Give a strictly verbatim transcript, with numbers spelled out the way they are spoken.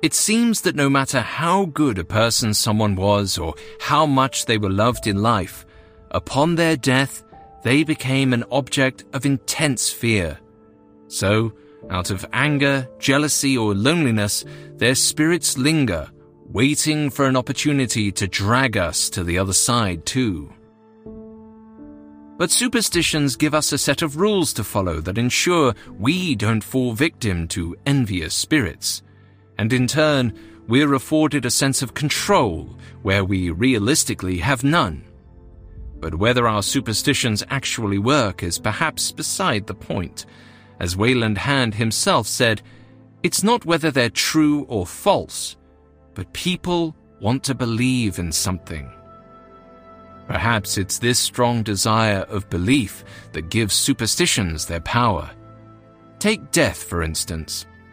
It seems that no matter how good a person someone was or how much they were loved in life, upon their death, they became an object of intense fear. So, out of anger, jealousy, or loneliness, their spirits linger, waiting for an opportunity to drag us to the other side too. But superstitions give us a set of rules to follow that ensure we don't fall victim to envious spirits. And in turn, we're afforded a sense of control where we realistically have none. But whether our superstitions actually work is perhaps beside the point. As Wayland Hand himself said, it's not whether they're true or false, but people want to believe in something. Perhaps it's this strong desire of belief that gives superstitions their power. Take death, for instance.